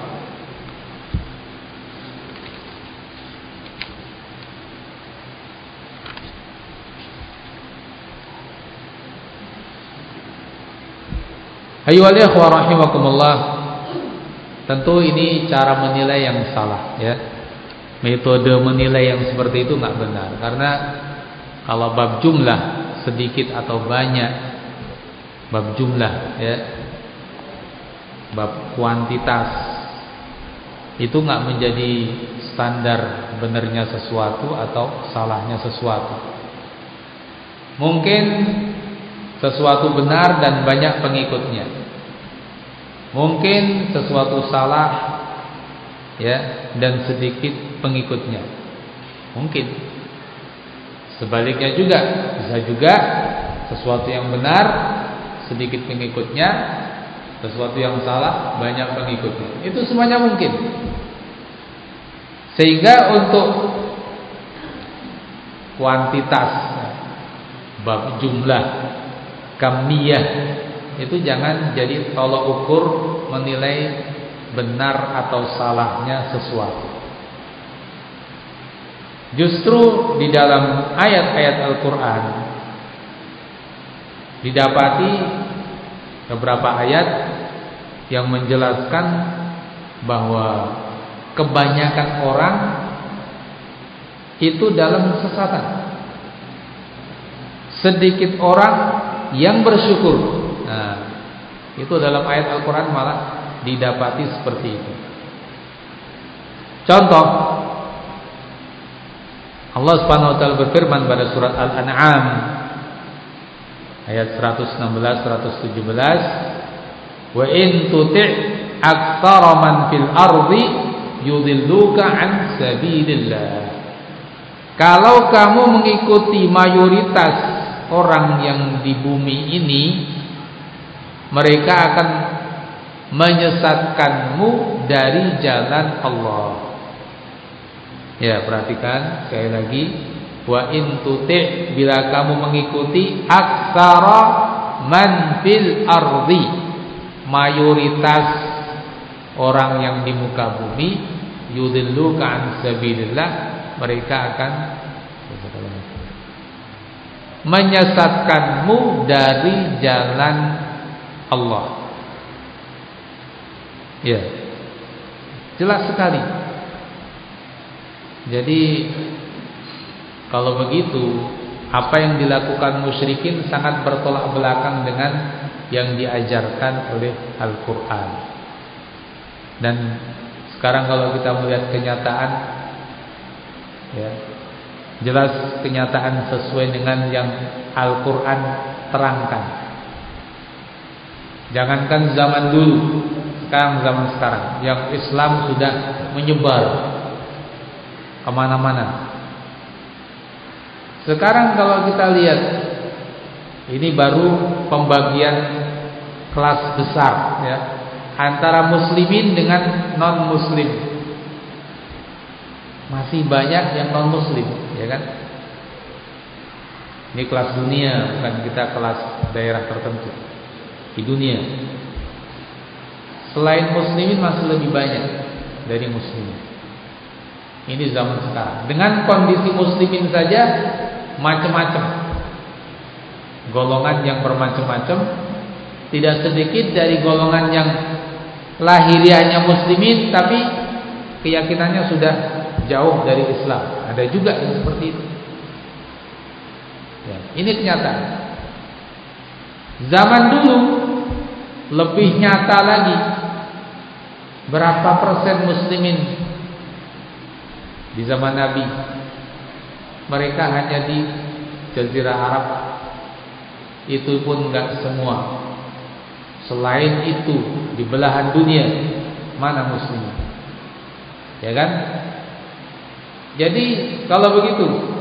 Ayyuhal ikhwah rahimakumullah. Tentu ini cara menilai yang salah, ya. Metode menilai yang seperti itu enggak benar, karena kalau bab jumlah sedikit atau banyak, bab jumlah, ya, bab kuantitas itu enggak menjadi standar benarnya sesuatu atau salahnya sesuatu. Mungkin sesuatu benar dan banyak pengikutnya, mungkin sesuatu salah, ya, dan sedikit pengikutnya. Mungkin sebaliknya juga, bisa juga sesuatu yang benar sedikit pengikutnya, sesuatu yang salah banyak pengikutnya. Itu semuanya mungkin. Sehingga untuk kuantitas, bab jumlah, kamiyah, itu jangan jadi tolok ukur menilai benar atau salahnya sesuatu. Justru di dalam ayat-ayat Al-Quran didapati beberapa ayat yang menjelaskan bahwa kebanyakan orang itu dalam kesesatan. Sedikit orang yang bersyukur. Nah, itu dalam ayat Al-Quran malah didapati seperti itu. Contoh, Allah Subhanahu wa taala berfirman pada surat Al-An'am ayat 116 117, "Wa in tuti' aktsara man fil ardi yudilluka an sabilillah." Kalau kamu mengikuti mayoritas orang yang di bumi ini, mereka akan menyesatkanmu dari jalan Allah. Ya, perhatikan sekali lagi, wa in tuti', bila kamu mengikuti aktsara man fil ardi, mayoritas orang yang di muka bumi, yudilluka an sabilillah, mereka akan menyesatkanmu dari jalan Allah. Ya, jelas sekali. Jadi kalau begitu, apa yang dilakukan musyrikin sangat bertolak belakang dengan yang diajarkan oleh Al-Quran. Dan sekarang kalau kita melihat kenyataan, ya, jelas kenyataan sesuai dengan yang Al-Quran terangkan. Jangankan zaman dulu, zaman sekarang yang Islam sudah menyebar kemana-mana. Sekarang kalau kita lihat, ini baru pembagian kelas besar, ya, antara muslimin dengan non muslim. Masih banyak yang non muslim, ya kan? Ini kelas dunia, bukan kita kelas daerah tertentu di dunia. Selain muslimin masih lebih banyak dari muslimin. Ini zaman sekarang. Dengan kondisi muslimin saja macam-macam, golongan yang bermacam-macam. Tidak sedikit dari golongan yang lahiriahnya muslimin tapi keyakinannya sudah jauh dari Islam. Ada juga yang seperti itu, ya, ini kenyataan. Zaman dulu lebih nyata lagi. Berapa persen muslimin di zaman Nabi? Mereka hanya di Jazirah Arab. Itu pun enggak semua. Selain itu, di belahan dunia mana muslim? Ya kan? Jadi kalau begitu,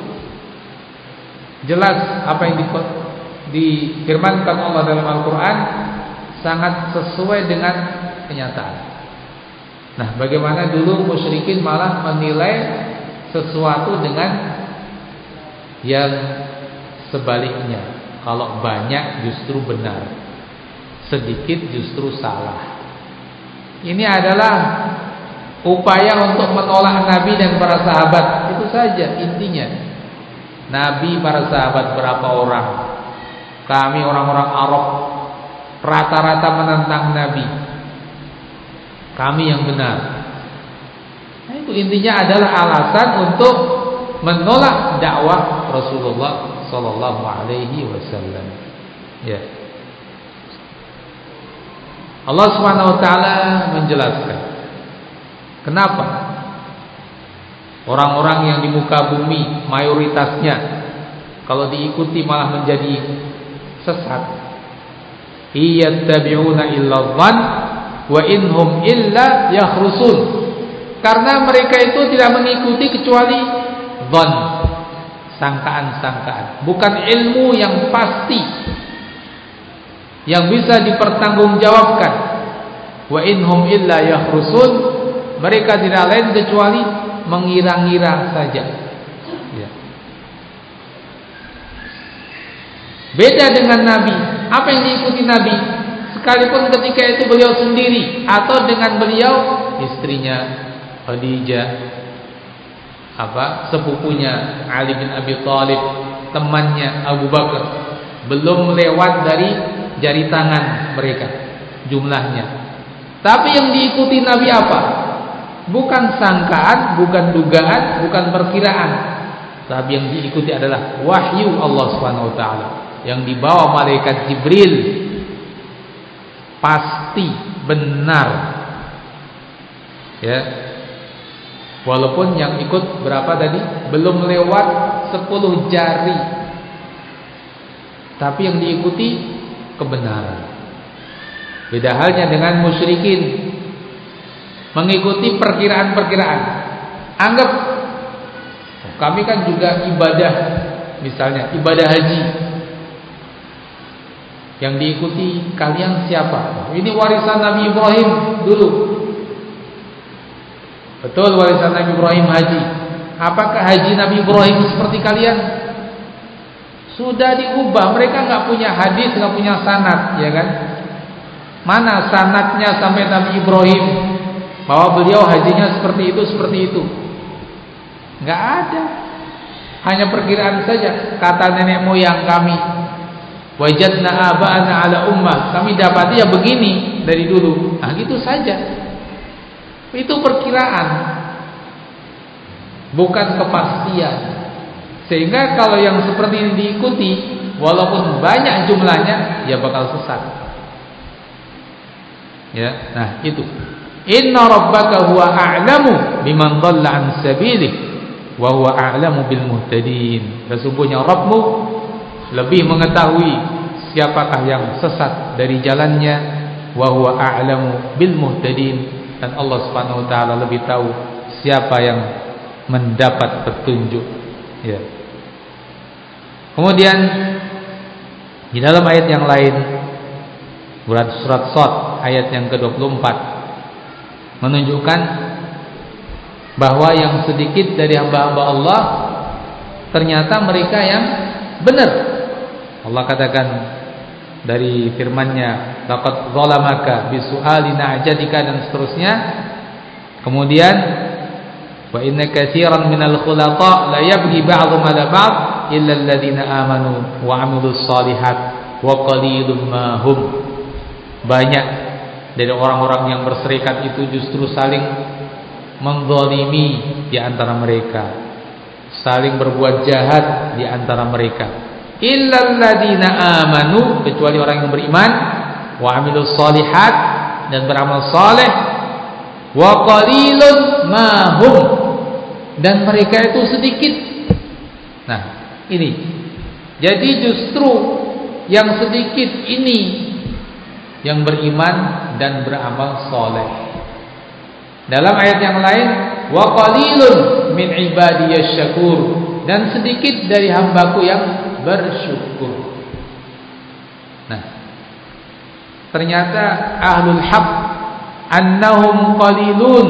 jelas apa yang difirmankan Allah dalam Al-Quran sangat sesuai dengan kenyataan. Nah, bagaimana dulu musyrikin malah menilai sesuatu dengan yang sebaliknya. Kalau banyak justru benar, sedikit justru salah. Ini adalah upaya untuk menolak Nabi dan para sahabat. Itu saja intinya. Nabi, para sahabat berapa orang? Kami orang-orang Arab rata-rata menentang Nabi. Kami yang benar. Nah, itu intinya adalah alasan untuk menolak dakwah Rasulullah sallallahu alaihi wasallam. Ya. Allah Subhanahu wa taala menjelaskan kenapa orang-orang yang di muka bumi mayoritasnya kalau diikuti malah menjadi sesat. Iyattabi'una illa dhann wa inhum illa yakhrusun. Karena mereka itu tidak mengikuti kecuali dhann, sangkaan-sangkaan, bukan ilmu yang pasti yang bisa dipertanggungjawabkan. Wa inhum illa yakhrusun, mereka tidak lain kecuali mengira-ngira saja, ya. Beda dengan Nabi. Apa yang diikuti Nabi? Sekalipun ketika itu beliau sendiri atau dengan beliau istrinya Khadijah, sepupunya Ali bin Abi Thalib, temannya Abu Bakar, belum lewat dari jari tangan mereka jumlahnya. Tapi yang diikuti Nabi apa? Bukan sangkaan, bukan dugaan, bukan perkiraan, tapi yang diikuti adalah wahyu Allah Subhanahu wa taala yang dibawa malaikat Jibril. Pasti benar. Ya. Walaupun yang ikut berapa tadi? Belum lewat 10 jari. Tapi yang diikuti kebenaran. Beda halnya dengan musyrikin, mengikuti perkiraan-perkiraan. Anggap kami kan juga ibadah, misalnya ibadah haji. Yang diikuti kalian siapa? Ini warisan Nabi Ibrahim dulu. Betul, warisan Nabi Ibrahim haji. Apakah haji Nabi Ibrahim seperti kalian? Sudah diubah. Mereka nggak punya hadis, nggak punya sanad, ya kan? Mana sanadnya sampai Nabi Ibrahim bahwa beliau hajinya seperti itu? Nggak ada. Hanya perkiraan saja. Kata nenek moyang kami, wajadna aba'ana ala ummah, kami dapati ya begini dari dulu. Nah, gitu saja. Itu perkiraan, bukan kepastian. Sehingga kalau yang seperti ini diikuti, walaupun banyak jumlahnya, ya bakal sesat. Ya, nah itu. Inna rabbaka huwa a'lamu biman dhalla an sabilih wa huwa a'lamu bil muhtadin. Sesungguhnya Rabbmu lebih mengetahui siapakah yang sesat dari jalannya, wa huwa a'lamu bil muhtadin, dan Allah Subhanahu wa taala lebih tahu siapa yang mendapat petunjuk. Ya. Kemudian di dalam ayat yang lain, surat Shad ayat yang ke-24 menunjukkan bahwa yang sedikit dari hamba-hamba Allah ternyata mereka yang benar. Allah katakan dari firman-Nya, laqad zalamaka bisu'ali na'jadika, dan seterusnya. Kemudian wa inna katsiran minal khulata la yabghi ba'dhum 'ala ba'd illa alladziina aamanu wa 'amilus shalihat wa qalilum ma hum. Banyak dari orang-orang yang berserikat itu justru saling menzalimi di antara mereka, saling berbuat jahat di antara mereka. Illal ladzina amanu, kecuali orang yang beriman, wa amilus shalihat, dan beramal saleh, wa qalilun ma hum, dan mereka itu sedikit. Nah, ini. Jadi justru yang sedikit ini yang beriman dan beramal saleh. Dalam ayat yang lain, wa qalilun min ibadiyasy syakur, dan sedikit dari hambaku yang bersyukur. Nah, ternyata ahlul haq annahum qalilun.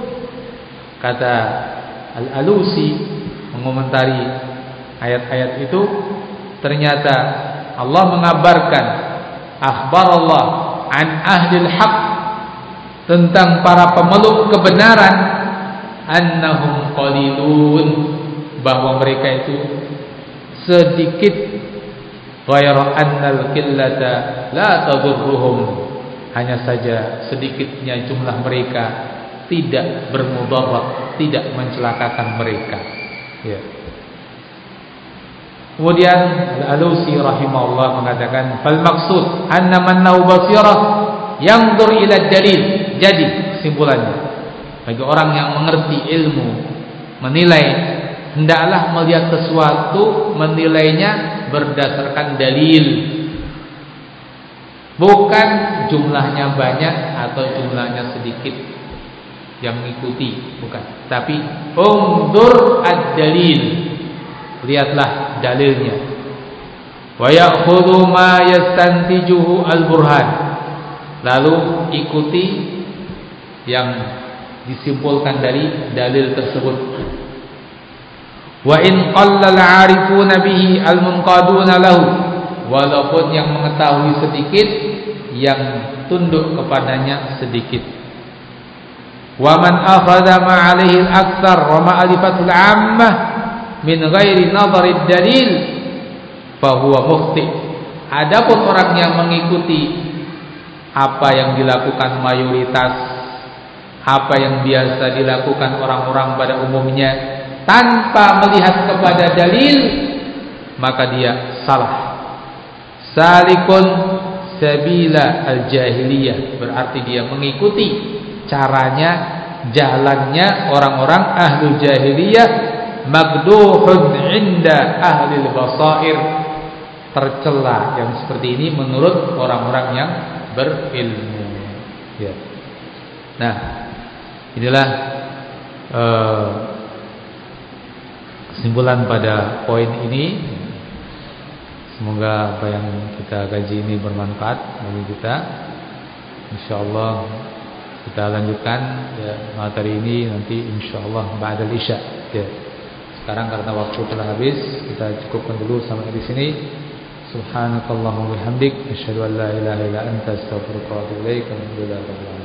Kata Al-Alusi mengomentari ayat-ayat itu, ternyata Allah mengabarkan, akhbar Allah an ahlil haq, tentang para pemeluk kebenaran, annahum qalilun, bahwa mereka itu sedikit, ghayra annal qillata la tadurruhum, hanya saja sedikitnya jumlah mereka tidak bermudarat, tidak mencelakakan mereka. Ya. Kemudian Al-Alusi rahimahullah mengatakan, fal maksud anna man lahu basirah yanzur ila dalil. Jadi kesimpulannya, bagi orang yang mengerti ilmu, menilai, hendaklah melihat sesuatu, menilainya berdasarkan dalil, bukan jumlahnya banyak atau jumlahnya sedikit yang mengikuti, bukan. Tapi unzur ad-dalil, lihatlah dalilnya. Wa ya'khudhu ma yastantijuhu al-burhan, lalu ikuti yang disimpulkan dari dalil tersebut. Wa in qallal 'arifuna bihi al-munqaduna lahu, walaupun yang mengetahui sedikit, yang tunduk kepadanya sedikit. Wa man akhadha ma 'alaihi al-aktsar wa ma'rifatul 'ammah min ghairi nadhari dalil fa huwa mukhti. Adapun orang yang mengikuti apa yang dilakukan mayoritas, apa yang biasa dilakukan orang-orang pada umumnya tanpa melihat kepada dalil, maka dia salah. Salikun sabila al-jahiliyah, berarti dia mengikuti caranya, jalannya orang-orang ahlu jahiliyah, magduhun inda ahli basair, tercela yang seperti ini menurut orang-orang yang berilmu. Ya. Nah, inilah kesimpulan pada poin ini. Semoga apa yang kita kaji ini bermanfaat bagi kita. Insyaallah kita lanjutkan ya, materi ini nanti insyaallah ba'dal isya. Ya. Sekarang karena waktu telah habis, kita cukupkan dulu sampai di sini. Subhanakallahumma wa bihamdik, asyhadu an la ilaha illa anta, astaghfiruka wa atubu ilaik. Alhamdulillah.